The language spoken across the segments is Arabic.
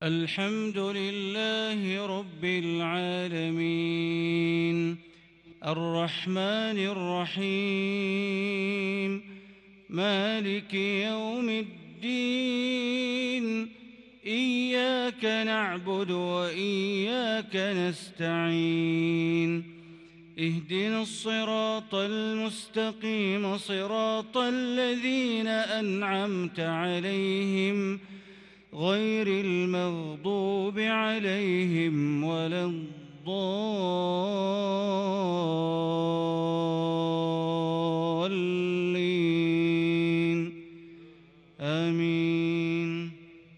الحمد لله رب العالمين الرحمن الرحيم مالك يوم الدين إياك نعبد وإياك نستعين اهدنا الصراط المستقيم صراط الذين أنعمت عليهم غير المغضوب عليهم ولا الضالين آمين.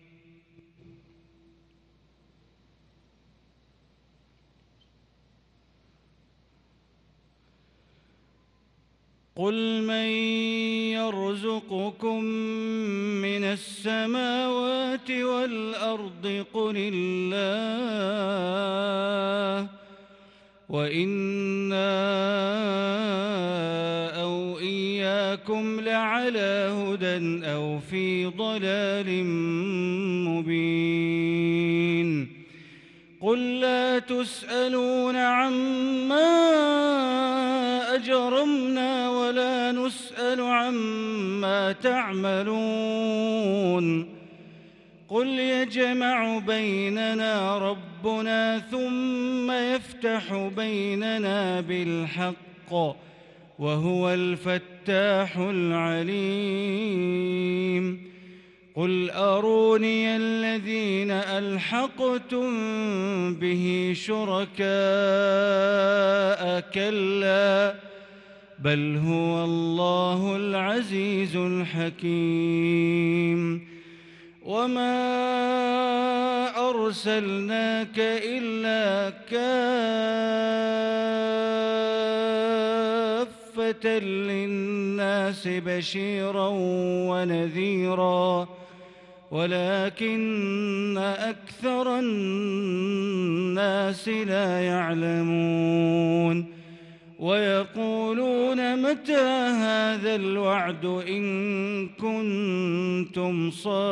قل من يرزقكم من السماوات والأرض قل الله وإنا أو إياكم لعلى هدى أو في ضلال مبين. قل لا تسألون عما أجرمنا ولا نسأل عما تعملون. قل يجمع بيننا ربنا ثم يفتح بيننا بالحق وهو الفتاح العليم. قل أروني الذين ألحقتم به شركاء كلا بل هو الله العزيز الحكيم. وما أرسلناك إلا كافة للناس بشيرا ونذيرا ولكن أكثر الناس لا يعلمون. ويقولون متى هذا الوعد إن كنتم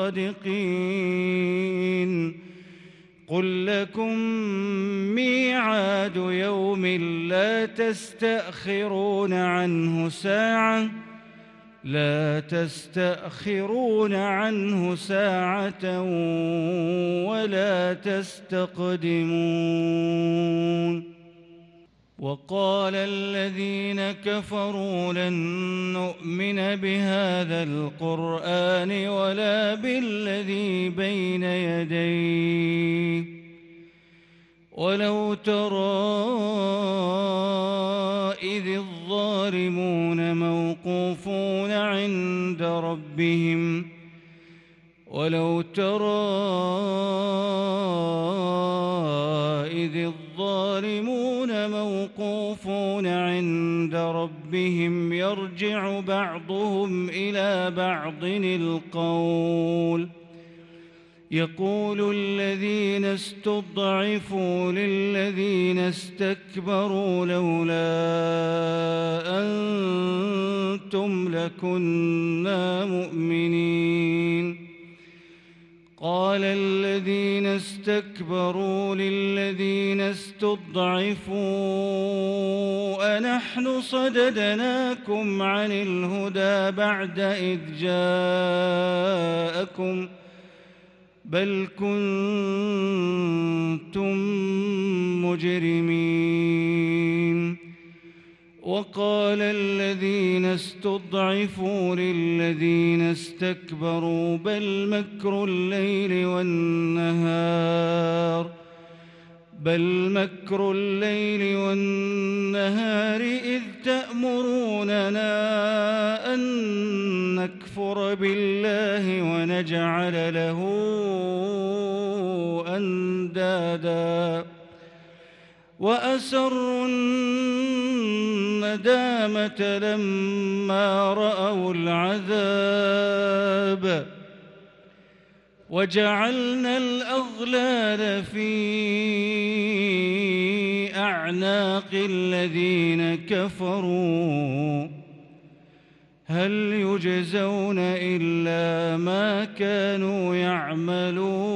صادقين. قل لكم ميعاد يوم لا تستأخرون عنه ساعة ولا تستقدمون. وقال الذين كفروا لن نؤمن بهذا القرآن ولا بالذي بين يديه ولو ترى إذ الظالمون موقوفون عند ربهم يرجع بعضهم إلى بعض القول يقول الذين استضعفوا للذين استكبروا لولا أنتم لكنا مؤمنين. قال الذين استكبروا للذين استضعفوا أنحن صددناكم عن الهدى بعد إذ جاءكم بل كنتم مجرمين. وقال الذين استضعفوا للذين استكبروا بل مكر الليل والنهار إذ تأمروننا أن نكفر بالله ونجعل له أندادا وأسروا الندامة لما رأوا العذاب وجعلنا الأغلال في أعناق الذين كفروا هل يجزون إلا ما كانوا يعملون